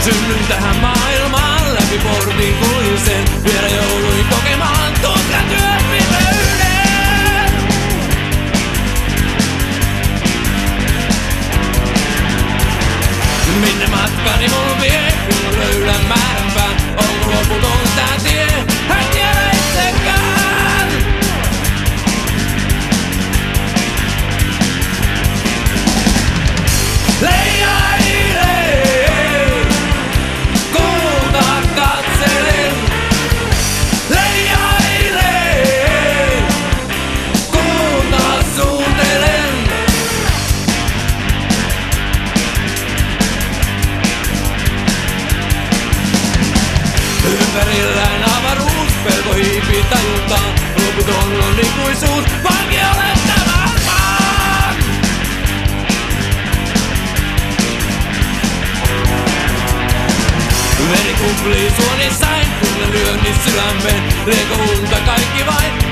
Synnyin tähän maailmaan, läpi portin kuljin sen. Vielä jouduin kokemaan tutkan työpimeyden. Minne matkani mun vie, kun löydän määränpään? Onko loputon tää tie? En tiedä itsekään. Leijailee, kulta katselen. Leijailee, kulta suuntelen. Ympärilläin avaruus, pelko hiipii tajuntaan. Loputon on ikuisuus, vanki olet tämän maan. Veri kumplii suonissain, tunnen lyönnin sydämen. Lieko unta kaikki vain?